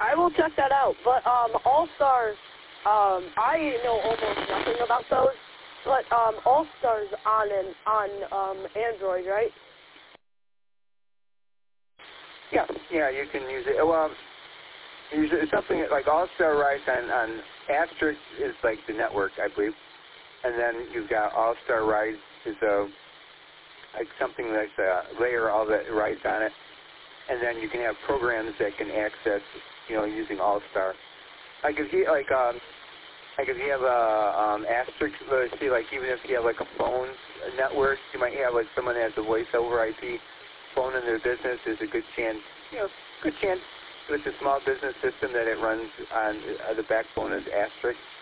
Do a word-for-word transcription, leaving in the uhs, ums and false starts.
I will check that out. But um, All-Star, um, I know almost nothing about those. But um, All-Star's on an, on um, Android, right? Yeah, yeah, you can use it. Well, use it, something like All-Star Rise on, on Asterisk is like the network, I believe. And then you've got All-Star Rise is a, like something that's a layer all that rides on it. And then you can have programs that can access, you know, using All-Star. Like if you, like, um, like if you have a um, Asterisk, let's see, like even if you have like a phone network, you might have like someone that has a voice over I P phone in their business. There's a good chance, you know, good chance with a small business system that it runs on uh, the backbone is Asterisk.